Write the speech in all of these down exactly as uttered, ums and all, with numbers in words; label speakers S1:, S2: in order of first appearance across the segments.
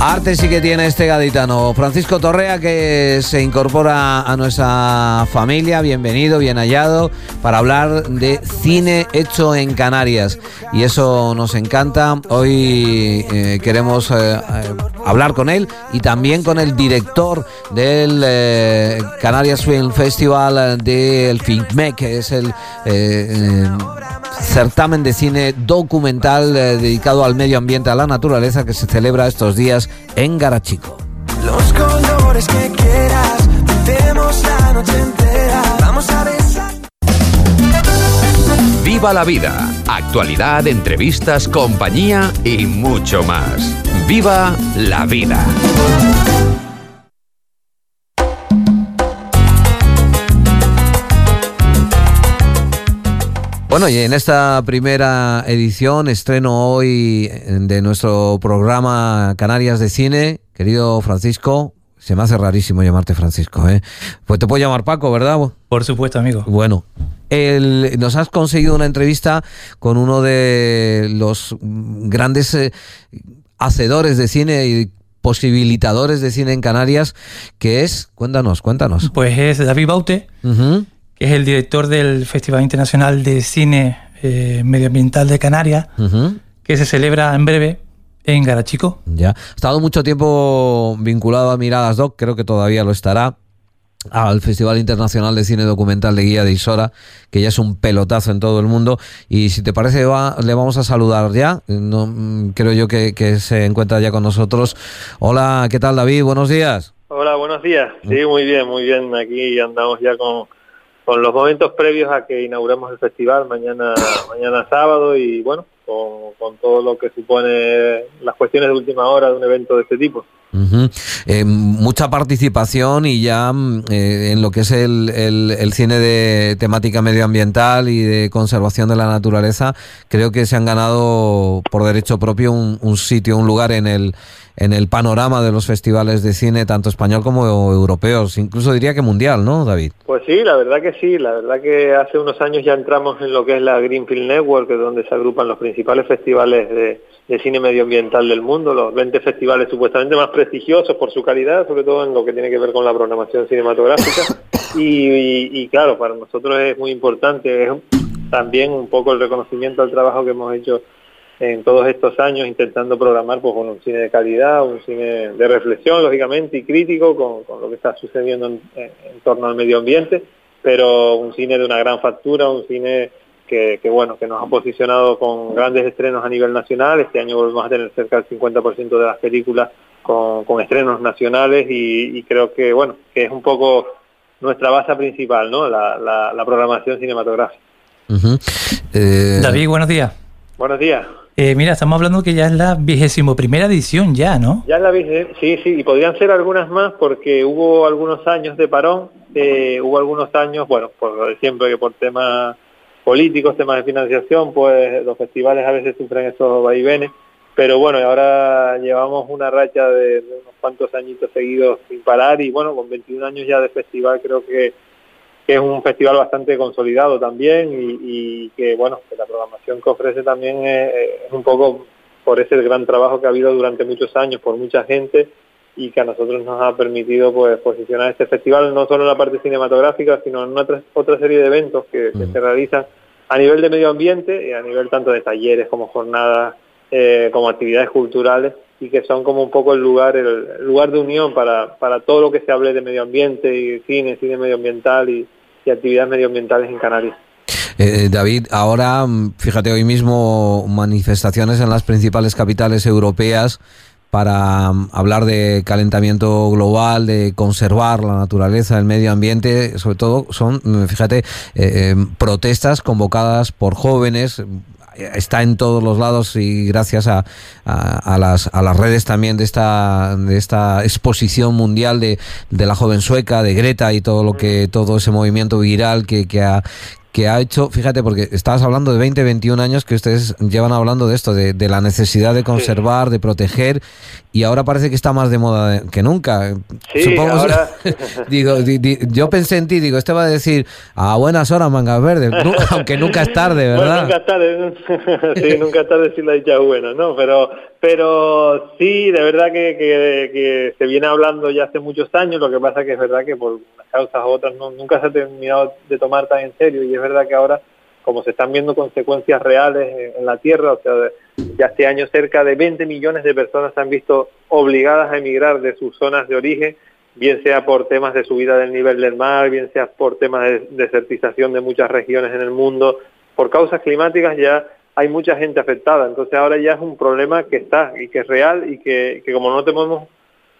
S1: Arte sí que tiene este gaditano. Francisco Torrea, que se incorpora a nuestra familia. Bienvenido, bien hallado, para hablar de cine hecho en Canarias. Y eso nos encanta. Hoy eh, queremos eh, eh, hablar con él y también con el director del eh, Canarias Film Festival, del FICMEC, que es el eh, eh, certamen de cine documental eh, dedicado al medio ambiente, a la naturaleza, que se celebra estos días en Garachico.
S2: Los colores que quieras, pintemos la noche entera, vamos a besar.
S3: Viva la vida, actualidad, entrevistas, compañía y mucho más. Viva la vida.
S1: Bueno, y en esta primera edición, estreno hoy de nuestro programa Canarias de Cine, querido Francisco, se me hace rarísimo llamarte Francisco, ¿eh? Pues te puedo llamar Paco, ¿verdad?
S4: Por supuesto, amigo.
S1: Bueno, el, nos has conseguido una entrevista con uno de los grandes eh, hacedores de cine y posibilitadores de cine en Canarias, que es, cuéntanos, cuéntanos.
S4: Pues es David Baute, uh-huh. que es el director del Festival Internacional de Cine eh, Medioambiental de Canarias, uh-huh. que se celebra en breve en Garachico.
S1: Ya. Ha estado mucho tiempo vinculado a Miradas Doc, creo que todavía lo estará, al Festival Internacional de Cine Documental de Guía de Isora, que ya es un pelotazo en todo el mundo. Y si te parece, va, le vamos a saludar ya. No, creo yo que, que se encuentra ya con nosotros. Hola, ¿qué tal, David? Buenos días.
S5: Hola, buenos días. Sí, muy bien, muy bien. Aquí andamos ya con... con los momentos previos a que inauguremos el festival mañana mañana sábado y bueno, con, con todo lo que supone las cuestiones de última hora de un evento de este tipo.
S1: Uh-huh. Eh, mucha participación y ya eh, en lo que es el, el, el cine de temática medioambiental y de conservación de la naturaleza, creo que se han ganado por derecho propio un, un sitio, un lugar en el en el panorama de los festivales de cine, tanto español como europeos, incluso diría que mundial, ¿no, David?
S5: Pues sí, la verdad que sí, la verdad que hace unos años ya entramos en lo que es la Greenfield Network, que es donde se agrupan los principales festivales de, de cine medioambiental del mundo, los veinte festivales supuestamente más prestigiosos por su calidad, sobre todo en lo que tiene que ver con la programación cinematográfica, y, y, y claro, para nosotros es muy importante, es también un poco el reconocimiento al trabajo que hemos hecho en todos estos años intentando programar pues con un cine de calidad, un cine de reflexión lógicamente y crítico con, con lo que está sucediendo en, en, en torno al medio ambiente, pero un cine de una gran factura, un cine que, que bueno, que nos ha posicionado con grandes estrenos a nivel nacional. Este año volvemos a tener cerca del cincuenta por ciento de las películas con, con estrenos nacionales y, y creo que bueno, que es un poco nuestra base principal, ¿no? La, la, la programación cinematográfica.
S1: Uh-huh. eh...
S4: David, buenos días.
S5: Buenos días.
S4: Eh, mira, estamos hablando que ya es la vigésimo primera edición ya, ¿no?
S5: Ya es la vigésima, sí, sí, y podrían ser algunas más porque hubo algunos años de parón, eh, hubo algunos años, bueno, por siempre que por temas políticos, temas de financiación, pues los festivales a veces sufren esos vaivenes, pero bueno, ahora llevamos una racha de, de unos cuantos añitos seguidos sin parar y bueno, con veintiún años ya de festival creo que que es un festival bastante consolidado también y, y que bueno, que la programación que ofrece también es, es un poco por ese gran trabajo que ha habido durante muchos años por mucha gente y que a nosotros nos ha permitido pues posicionar este festival no solo en la parte cinematográfica sino en otra, otra serie de eventos que, que se realizan a nivel de medio ambiente y a nivel tanto de talleres como jornadas eh, como actividades culturales y que son como un poco el lugar el, el lugar de unión para, para todo lo que se hable de medio ambiente y cine, cine medioambiental y y actividades medioambientales en Canarias.
S1: Eh, David, ahora, fíjate, hoy mismo manifestaciones en las principales capitales europeas para um, hablar de calentamiento global, de conservar la naturaleza, el medio ambiente, sobre todo son, fíjate, eh, eh, protestas convocadas por jóvenes. Está en todos los lados y gracias a, a, a las a las redes también de esta de esta exposición mundial de, de la joven sueca, de Greta y todo lo que todo ese movimiento viral que, que ha que ha hecho, fíjate, porque estabas hablando de veinte, veintiún años que ustedes llevan hablando de esto, de, de la necesidad de conservar, sí. de proteger, y ahora parece que está más de moda de, que nunca.
S5: Sí,
S1: Supongo,
S5: ahora...
S1: digo, di, di, yo pensé en ti, digo, este va a decir, a buenas horas, mangas verdes, no, aunque nunca es tarde, ¿verdad?
S5: Bueno, nunca es tarde, sí, nunca es tarde si la dicha es buena, ¿no? Pero, pero sí, de verdad que, que, que se viene hablando ya hace muchos años, lo que pasa que es verdad que por unas causas u otras no, nunca se ha terminado de tomar tan en serio, y es verdad que ahora, como se están viendo consecuencias reales en, en la Tierra, o sea, de, ya este año cerca de veinte millones de personas se han visto obligadas a emigrar de sus zonas de origen, bien sea por temas de subida del nivel del mar, bien sea por temas de desertización de muchas regiones en el mundo, por causas climáticas ya hay mucha gente afectada. Entonces ahora ya es un problema que está y que es real, y que, que como no tenemos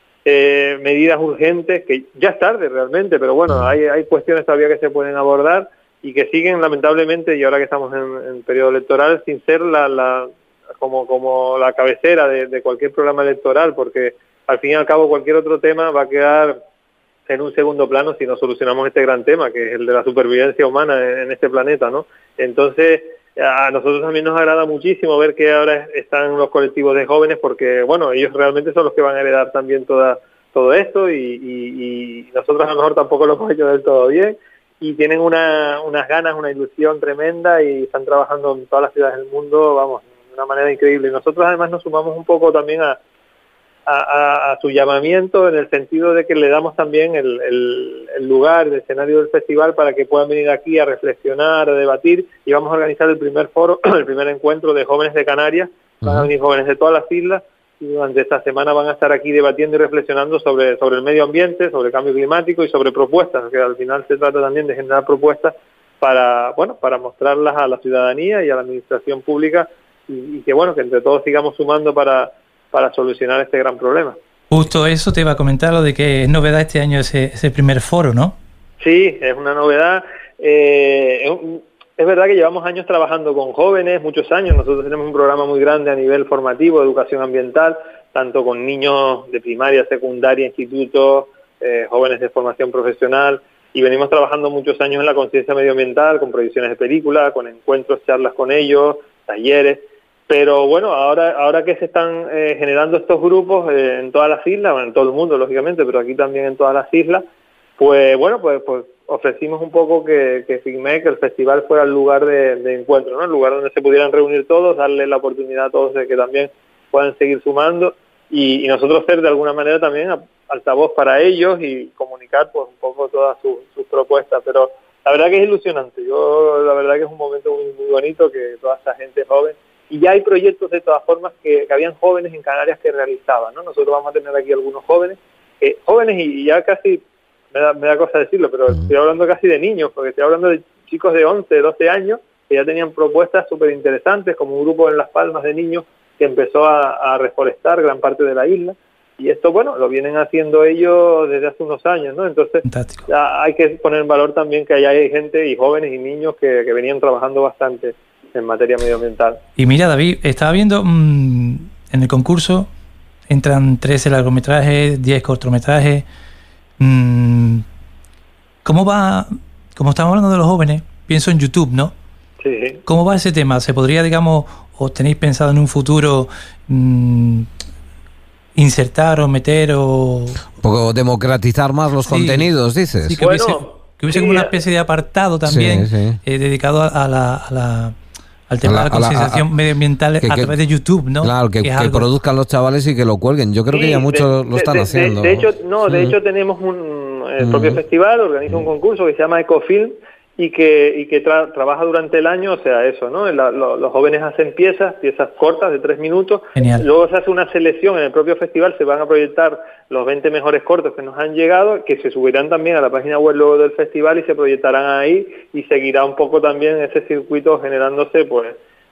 S5: eh, medidas urgentes, que ya es tarde realmente, pero bueno, hay, hay cuestiones todavía que se pueden abordar y que siguen lamentablemente, y ahora que estamos en, en periodo electoral, sin ser la, la como, como la cabecera de, de cualquier programa electoral, porque al fin y al cabo cualquier otro tema va a quedar en un segundo plano si no solucionamos este gran tema, que es el de la supervivencia humana en, en este planeta, ¿no? Entonces, a nosotros también nos agrada muchísimo ver que ahora están los colectivos de jóvenes, porque, bueno, ellos realmente son los que van a heredar también toda, todo esto, y, y, y nosotros a lo mejor tampoco lo hemos hecho del todo bien, y tienen una, unas ganas, una ilusión tremenda, y están trabajando en todas las ciudades del mundo, vamos, de una manera increíble. Y nosotros además nos sumamos un poco también a A, a, a su llamamiento, en el sentido de que le damos también el, el, el lugar, el escenario del festival para que puedan venir aquí a reflexionar, a debatir, y vamos a organizar el primer foro, el primer encuentro de jóvenes de Canarias. Van a venir jóvenes de todas las islas, y durante esta semana van a estar aquí debatiendo y reflexionando sobre, sobre el medio ambiente, sobre el cambio climático y sobre propuestas, que al final se trata también de generar propuestas para, bueno, para mostrarlas a la ciudadanía y a la administración pública, y, y que bueno, que entre todos sigamos sumando para para solucionar este gran problema.
S4: Justo eso te iba a comentar, lo de que es novedad este año ese, ese primer foro, ¿no?
S5: Sí, es una novedad. Eh, es, un, es verdad que llevamos años trabajando con jóvenes, muchos años. Nosotros tenemos un programa muy grande a nivel formativo, de educación ambiental, tanto con niños de primaria, secundaria, institutos, eh, jóvenes de formación profesional, y venimos trabajando muchos años en la conciencia medioambiental, con proyecciones de películas, con encuentros, charlas con ellos, talleres. Pero bueno, ahora ahora que se están eh, generando estos grupos eh, en todas las islas, bueno, en todo el mundo lógicamente, pero aquí también en todas las islas, pues bueno, pues, pues ofrecimos un poco que, que FICMEC, que el festival fuera el lugar de, de encuentro, ¿no? El lugar donde se pudieran reunir todos, darle la oportunidad a todos de que también puedan seguir sumando, y, y nosotros ser de alguna manera también altavoz para ellos y comunicar pues un poco todas sus, sus propuestas. Pero la verdad que es ilusionante. Yo la verdad que es un momento muy, muy bonito, que toda esa gente joven. Y ya hay proyectos de todas formas que, que habían jóvenes en Canarias que realizaban, ¿no? Nosotros vamos a tener aquí algunos jóvenes, eh, jóvenes y, y ya casi, me da, me da cosa decirlo, pero estoy hablando casi de niños, porque estoy hablando de chicos de once, doce años, que ya tenían propuestas súper interesantes, como un grupo en Las Palmas de niños que empezó a, a reforestar gran parte de la isla. Y esto, bueno, lo vienen haciendo ellos desde hace unos años, ¿no? Entonces, ya hay que poner en valor también que allá hay gente, y jóvenes y niños, que, que venían trabajando bastante en materia medioambiental.
S4: Y mira, David, estaba viendo mmm, en el concurso entran trece largometrajes, diez cortometrajes. Mmm, ¿Cómo va? Como estamos hablando de los jóvenes, pienso en YouTube, ¿no?
S5: Sí.
S4: ¿Cómo va ese tema? ¿Se podría, digamos, o tenéis pensado en un futuro mmm, insertar o meter o...
S1: Un poco democratizar más los sí. contenidos, dices?
S4: Sí, que
S5: bueno,
S4: hubiese, que hubiese
S5: sí,
S4: como una especie de apartado también
S1: sí, sí.
S4: Eh, dedicado a, a la... A la al tema
S1: la,
S4: de la concienciación medioambital
S1: que,
S4: a
S1: que,
S4: través de YouTube, ¿no?
S1: Claro, que, que, que algo... produzcan los chavales y que lo cuelguen. Yo creo sí, que ya muchos
S5: de,
S1: lo están
S5: de,
S1: haciendo.
S5: De, de hecho, no, de mm. hecho tenemos un el mm. propio festival, organiza un concurso que se llama Ecofilm, y que y que tra trabaja durante el año, o sea, eso, ¿no? La, lo, los jóvenes hacen piezas, piezas cortas de tres minutos.
S4: Genial.
S5: Luego se hace una selección en el propio festival, se van a proyectar los veinte mejores cortos que nos han llegado, que se subirán también a la página web luego del festival y se proyectarán ahí, y seguirá un poco también ese circuito generándose, pues,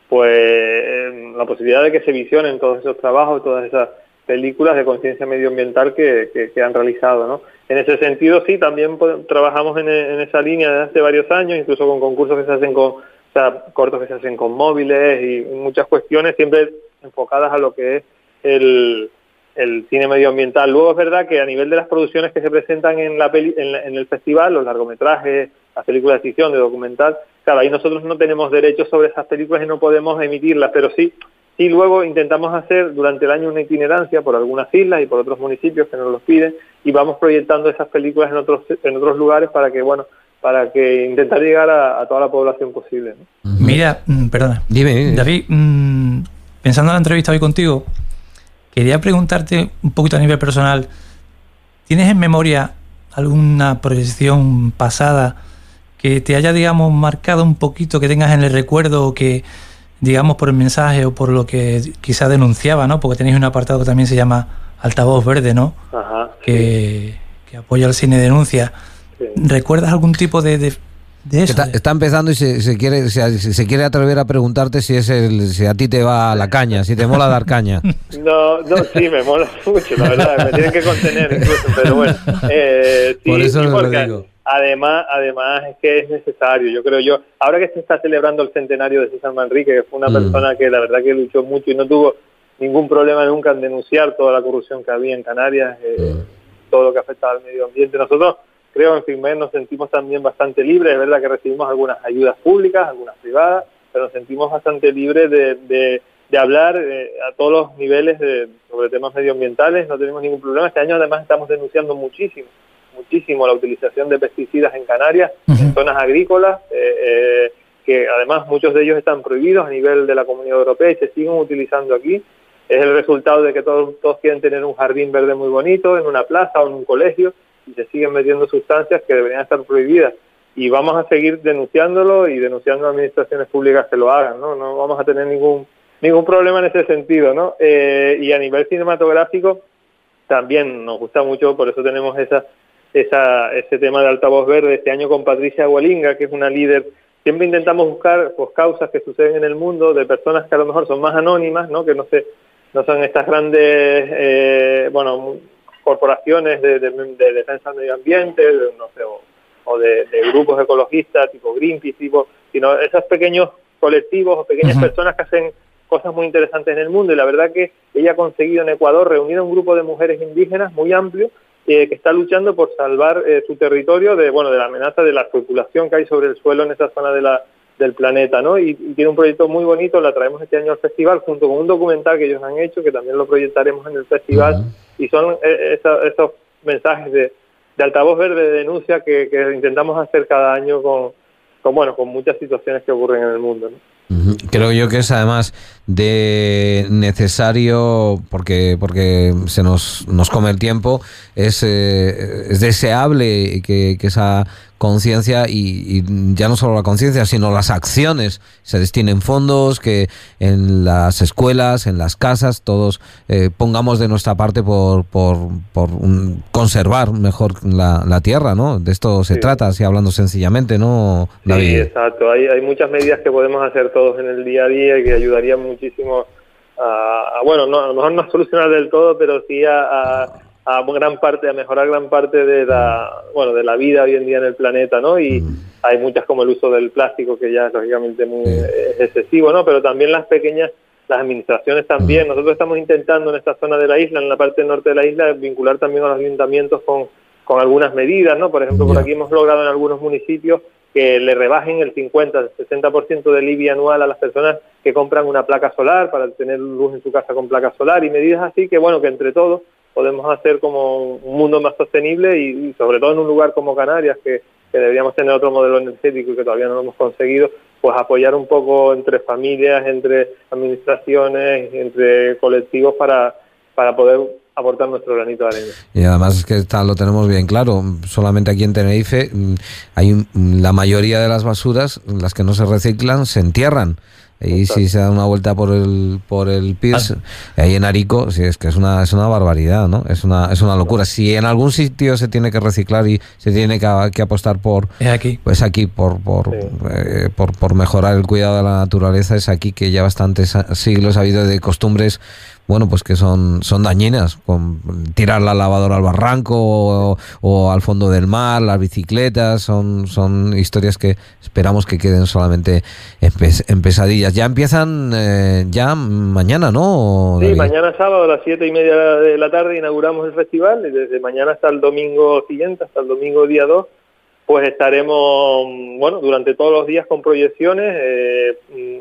S5: pues la posibilidad de que se visionen todos esos trabajos, todas esas películas de conciencia medioambiental que, que, que han realizado, ¿no? En ese sentido, sí, también pues, trabajamos en, en esa línea desde hace varios años, incluso con concursos que se hacen con, o sea, cortos que se hacen con móviles y muchas cuestiones siempre enfocadas a lo que es el, el cine medioambiental. Luego es verdad que a nivel de las producciones que se presentan en la peli, en, la, en el festival, los largometrajes las películas de ficción, de documental. Claro, ahí nosotros no tenemos derechos sobre esas películas y no podemos emitirlas, pero sí, sí luego intentamos hacer durante el año una itinerancia por algunas islas y por otros municipios que nos los piden, y vamos proyectando esas películas en otros en otros lugares para que, bueno, para que intentar llegar a, a toda la población posible, ¿no?
S4: Mira, mm, perdona.
S1: Dime, dime.
S4: David, mm, pensando en la entrevista hoy contigo, quería preguntarte un poquito a nivel personal, ¿tienes en memoria alguna proyección pasada que te haya, digamos, marcado un poquito, que tengas en el recuerdo, o que, digamos, por el mensaje o por lo que quizá denunciaba, ¿no? Porque tenéis un apartado que también se llama Altavoz Verde, ¿no?
S5: Ajá,
S4: que,
S5: sí.
S4: que apoya al cine denuncia.
S5: Sí.
S4: ¿Recuerdas algún tipo de, de, de eso?
S1: Está, está empezando y se, se quiere se, se quiere atrever a preguntarte si es el si a ti te va la caña, si te mola dar caña.
S5: No, no, sí, me mola mucho, la verdad, me tienen que contener incluso, pero bueno, eh, sí,
S1: Por eso
S5: sí,
S1: lo
S5: porque
S1: digo.
S5: además, además es que es necesario, yo creo yo, ahora que se está celebrando el centenario de César Manrique, que fue una
S1: Mm.
S5: persona que la verdad que luchó mucho y no tuvo ningún problema nunca en denunciar toda la corrupción que había en Canarias, eh,
S1: Mm.
S5: todo lo que afectaba al medio ambiente, nosotros creo en FICMED nos sentimos también bastante libres, es verdad que recibimos algunas ayudas públicas, algunas privadas, pero nos sentimos bastante libres de, de, de hablar eh, a todos los niveles de, sobre temas medioambientales, no tenemos ningún problema. Este año además estamos denunciando muchísimo, muchísimo la utilización de pesticidas en Canarias,
S4: Uh-huh.
S5: en zonas agrícolas, eh, eh, que además muchos de ellos están prohibidos a nivel de la Comunidad Europea y se siguen utilizando aquí. Es el resultado de que todos, todos quieren tener un jardín verde muy bonito, en una plaza o en un colegio, y se siguen metiendo sustancias que deberían estar prohibidas. Y vamos a seguir denunciándolo y denunciando a administraciones públicas que lo hagan, ¿no? No vamos a tener ningún ningún problema en ese sentido, ¿no? Eh, y a nivel cinematográfico también nos gusta mucho, por eso tenemos esa esa ese tema de Altavoz Verde este año con Patricia Gualinga, que es una líder. Siempre intentamos buscar pues causas que suceden en el mundo de personas que a lo mejor son más anónimas, ¿no? Que no se no son estas grandes eh, bueno corporaciones de, de, de defensa del medio ambiente, de, no sé, o, o de, de grupos ecologistas tipo Greenpeace, tipo, sino esos pequeños colectivos o pequeñas
S4: Uh-huh.
S5: personas que hacen cosas muy interesantes en el mundo. Y la verdad que ella ha conseguido en Ecuador reunir a un grupo de mujeres indígenas muy amplio eh, que está luchando por salvar eh, su territorio de bueno de la amenaza de la especulación que hay sobre el suelo en esa zona de la del planeta, ¿no? Y, y tiene un proyecto muy bonito, la traemos este año al festival junto con un documental que ellos han hecho, que también lo proyectaremos en el festival. Uh-huh. Y son eh, esa, esos mensajes de, de altavoz verde, de denuncia que, que intentamos hacer cada año con, con bueno con muchas situaciones que ocurren en el mundo, ¿no?
S1: Uh-huh. Creo yo que es además de necesario, porque porque se nos nos come el tiempo, es, eh, es deseable que, que esa conciencia y, y ya no solo la conciencia, sino las acciones se destinen fondos, que en las escuelas, en las casas, todos eh, pongamos de nuestra parte por por, por un, conservar mejor la, la tierra, ¿no? De esto se
S5: sí.
S1: trata, así hablando sencillamente, ¿no, David?
S5: Sí, exacto. Hay, hay muchas medidas que podemos hacer todos en el día a día y que ayudarían muchísimo a, a bueno, no, a lo mejor no a solucionar del todo, pero sí a, a a gran parte, a mejorar gran parte de la, bueno, de la vida hoy en día en el planeta, ¿no? Y mm. hay muchas como el uso del plástico, que ya es lógicamente muy sí. es excesivo, ¿no? Pero también las pequeñas, las administraciones también. Mm. Nosotros estamos intentando en esta zona de la isla, en la parte norte de la isla, vincular también a los ayuntamientos con, con algunas medidas, ¿no? Por ejemplo, yeah. por aquí hemos logrado en algunos municipios que le rebajen el cincuenta, sesenta por ciento del I B I anual a las personas que compran una placa solar para tener luz en su casa con placa solar, y medidas así que, bueno, que entre todos podemos hacer como un mundo más sostenible y, y sobre todo en un lugar como Canarias, que, que deberíamos tener otro modelo energético y que todavía no lo hemos conseguido, pues apoyar un poco entre familias, entre administraciones, entre colectivos para, para poder aportar nuestro granito de arena.
S1: Y además es que está, lo tenemos bien claro, solamente aquí en Tenerife hay un, la mayoría de las basuras, las que no se reciclan, se entierran. Y Exacto. si se da una vuelta por el por el Pirs, ah. ahí en Arico, sí, es que es una es una barbaridad, ¿no? Es una es una locura. Si en algún sitio se tiene que reciclar y se tiene que, que apostar por
S4: es aquí,
S1: pues aquí por por, sí. eh, por por mejorar el cuidado de la naturaleza, es aquí, que ya bastantes siglos ha habido de costumbres, bueno, pues que son son dañinas, con tirar la lavadora al barranco o, o al fondo del mar, las bicicletas, son son historias que esperamos que queden solamente en, pes, en pesadillas. Ya empiezan eh, ya mañana, ¿no,
S5: Sí,
S1: David?
S5: Mañana sábado a las siete y media de la tarde inauguramos el festival, y desde mañana hasta el domingo siguiente, hasta el domingo día dos, pues estaremos, bueno, durante todos los días con proyecciones, eh,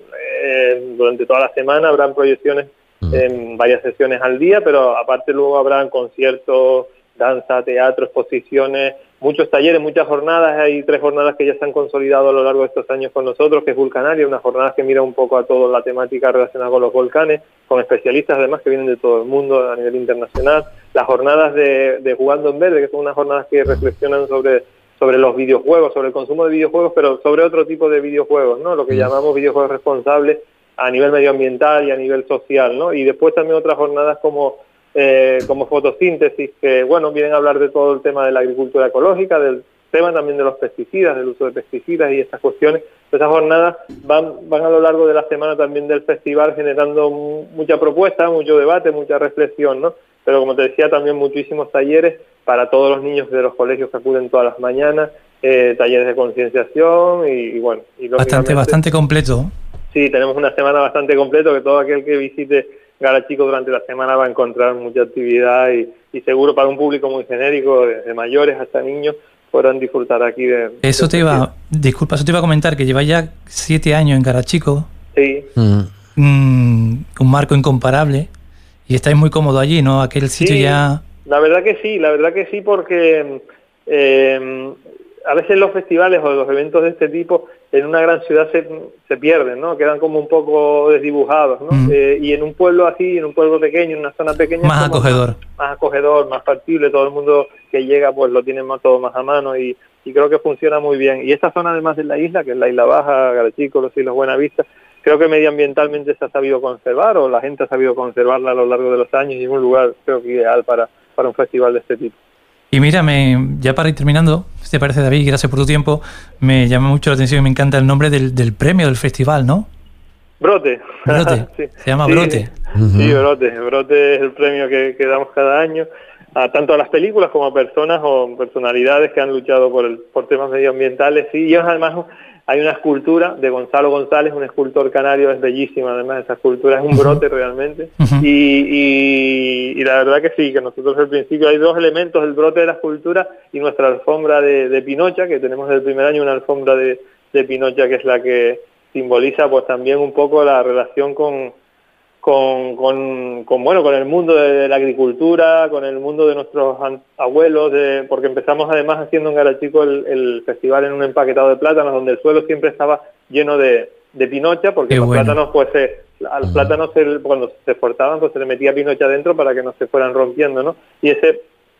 S5: eh, durante toda la semana habrán proyecciones en varias sesiones al día, pero aparte luego habrán conciertos, danza, teatro, exposiciones, muchos talleres, muchas jornadas. Hay tres jornadas que ya se han consolidado a lo largo de estos años con nosotros, que es Vulcanaria, una jornada que mira un poco a toda la temática relacionada con los volcanes, con especialistas además que vienen de todo el mundo a nivel internacional. Las jornadas de, de Jugando en Verde, que son unas jornadas que reflexionan sobre sobre los videojuegos, sobre el consumo de videojuegos, pero sobre otro tipo de videojuegos, ¿no? Lo que llamamos videojuegos responsables a nivel medioambiental y a nivel social, ¿no? Y después también otras jornadas como eh, como fotosíntesis, que, bueno, vienen a hablar de todo el tema de la agricultura ecológica, del tema también de los pesticidas, del uso de pesticidas y estas cuestiones. Esas jornadas van, van a lo largo de la semana también del festival generando mucha propuesta, mucho debate, mucha reflexión, ¿no? Pero como te decía, también muchísimos talleres para todos los niños de los colegios que acuden todas las mañanas, eh, talleres de concienciación y, y bueno. Y
S4: bastante, bastante completo.
S5: Sí, tenemos una semana bastante completa, que todo aquel que visite Garachico durante la semana va a encontrar mucha actividad y, y seguro para un público muy genérico, desde mayores hasta niños, podrán disfrutar aquí de...
S4: Eso
S5: de
S4: te iba, disculpa, eso te iba a comentar, que lleva ya siete años en Garachico.
S5: Sí.
S4: Mm. Mm, un marco incomparable. Y estáis muy cómodo allí, ¿no? Aquel sitio
S5: sí,
S4: ya...
S5: La verdad que sí, la verdad que sí, porque eh, a veces los festivales o los eventos de este tipo en una gran ciudad se, se pierden, ¿no? Quedan como un poco desdibujados, ¿no? Mm. Eh, y en un pueblo así, en un pueblo pequeño, en una zona pequeña...
S4: Más acogedor.
S5: Más, más acogedor, más factible, todo el mundo que llega pues lo tiene más, todo más a mano y, y creo que funciona muy bien. Y esta zona además de la isla, que es la Isla Baja, Garachico, los Islas Buenavista, creo que medioambientalmente se ha sabido conservar o la gente ha sabido conservarla a lo largo de los años y es un lugar creo que ideal para, para un festival de este tipo.
S4: Y mira, me, ya para ir terminando, si te parece, David, gracias por tu tiempo, me llama mucho la atención y me encanta el nombre del, del premio del festival, ¿no?
S5: Brote.
S4: Brote, sí. Se llama
S5: sí,
S4: Brote.
S5: Sí, Brote. Brote es el premio que, que damos cada año, a, tanto a las películas como a personas o personalidades que han luchado por, el, por temas medioambientales. Sí, y además... Hay una escultura de Gonzalo González, un escultor canario, es bellísima además esa escultura, es un brote realmente. Uh-huh. y, y, y la verdad que sí, que nosotros al principio hay dos elementos, el brote de la escultura y nuestra alfombra de, de Pinocha, que tenemos desde el primer año una alfombra de, de Pinocha que es la que simboliza pues también un poco la relación con... Con, con, con bueno con el mundo de, de la agricultura, con el mundo de nuestros abuelos, de, porque empezamos además haciendo en Garachico el, el festival en un empaquetado de plátanos, donde el suelo siempre estaba lleno de, de pinocha, porque Qué los bueno. plátanos pues se, a los plátanos se, cuando se exportaban pues se le metía pinocha dentro para que no se fueran rompiendo, ¿no? Y ese,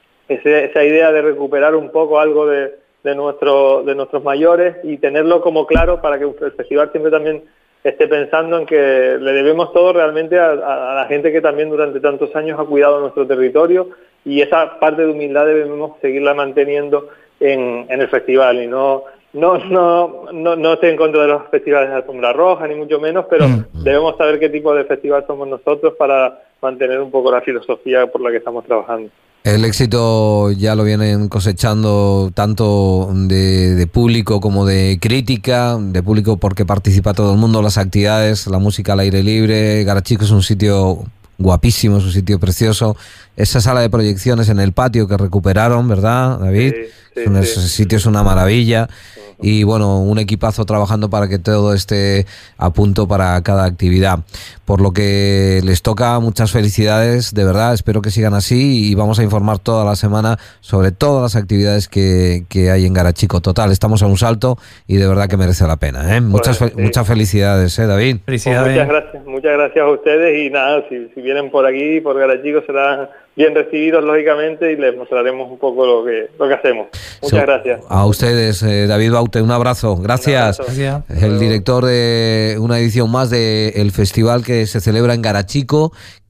S5: ese esa idea de recuperar un poco algo de, de nuestro de nuestros mayores y tenerlo como claro para que el festival siempre también esté pensando en que le debemos todo realmente a, a, a la gente que también durante tantos años ha cuidado nuestro territorio y esa parte de humildad debemos seguirla manteniendo en, en el festival y no no no no no estoy en contra de los festivales de alfombra roja ni mucho menos, pero mm. debemos saber qué tipo de festival somos nosotros para mantener un poco la filosofía por la que estamos trabajando.
S1: El éxito ya lo vienen cosechando tanto de, de público como de crítica, de público porque participa todo el mundo, las actividades, la música al aire libre. Garachico es un sitio guapísimo, es un sitio precioso. Esa sala de proyecciones en el patio que recuperaron, ¿verdad, David? Sí, sí, es un, ese sí. sitio es una maravilla. Y bueno, un equipazo trabajando para que todo esté a punto para cada actividad. Por lo que les toca, muchas felicidades, de verdad, espero que sigan así y vamos a informar toda la semana sobre todas las actividades que, que hay en Garachico. Total, estamos a un salto y de verdad que merece la pena, ¿eh? Muchas, bueno, sí. muchas felicidades, ¿eh, David?
S4: Felicidades.
S5: Pues muchas gracias, muchas gracias a ustedes y nada, si, si vienen por aquí, por Garachico, serán bien recibidos, lógicamente, y les mostraremos un poco lo que lo que hacemos. Muchas so, gracias.
S1: A ustedes, eh, David Baute, un abrazo. Gracias.
S5: Un abrazo.
S1: Gracias. El director de una edición más del festival que se celebra en Garachico,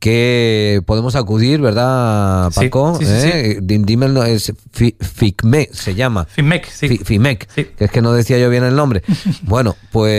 S1: que podemos acudir, ¿verdad, Paco?
S4: Sí, sí, sí,
S1: ¿Eh?
S4: sí.
S1: Dime, es FICME, se llama.
S4: FIMEC, sí.
S1: FIMEC, sí. Que es que no decía yo bien el nombre. Bueno,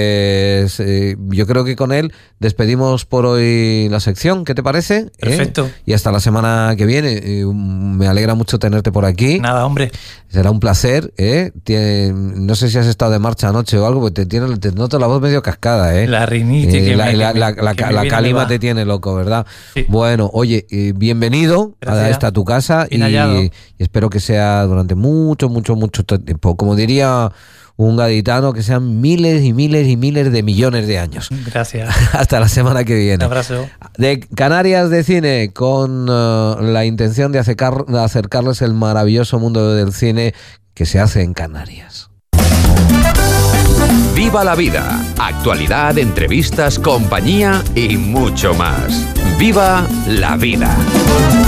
S1: pues eh, yo creo que con él despedimos por hoy la sección, ¿qué te parece?
S4: Perfecto.
S1: ¿Eh? Y hasta la semana semana que viene. Eh, me alegra mucho tenerte por aquí.
S4: Nada, hombre.
S1: Será un placer, ¿eh? Tiene, no sé si has estado de marcha anoche o algo, porque te, tiene, te noto la voz medio cascada, ¿eh?
S4: La rinitis.
S1: Eh,
S4: que
S1: la,
S4: me,
S1: la,
S4: que
S1: la,
S4: me,
S1: la,
S4: que
S1: la,
S4: me
S1: la
S4: viene
S1: calima
S4: arriba.
S1: te tiene loco, ¿verdad?
S4: Sí.
S1: Bueno, oye, eh, bienvenido
S4: Gracias.
S1: a esta tu casa y, y espero que sea durante mucho, mucho, mucho tiempo. Como diría un gaditano, que sean miles y miles y miles de millones de años.
S4: Gracias.
S1: Hasta la semana que viene.
S4: Un abrazo.
S1: De Canarias de Cine, con uh, la intención de, acercar, de acercarles el maravilloso mundo del cine que se hace en Canarias.
S3: Viva la vida, actualidad, entrevistas, compañía y mucho más. ¡Viva la vida!